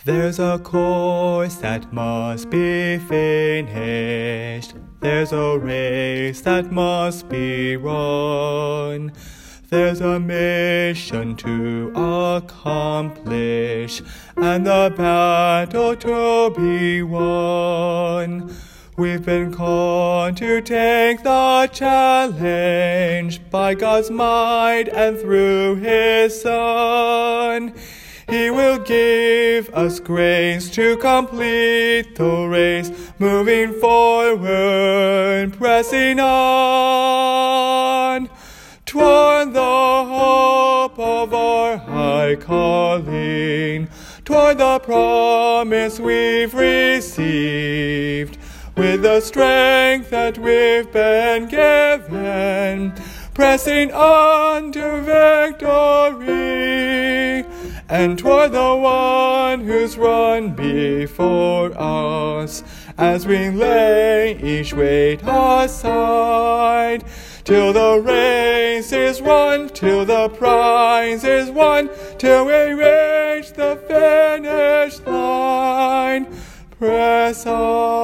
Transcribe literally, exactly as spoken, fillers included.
There's a course that must be finished. There's a race that must be run. There's a mission to accomplish, and the battle to be won. We've been called to take the challenge by God's might and through His Son. He will give us grace to complete the race, moving forward, pressing on toward the hope of our high calling, toward the promise we've received, with the strength that we've been given, pressing on to victory, and toward the one who's run before us, as we lay each weight aside, till the race is run, till the prize is won, till we reach the finish line. Press on.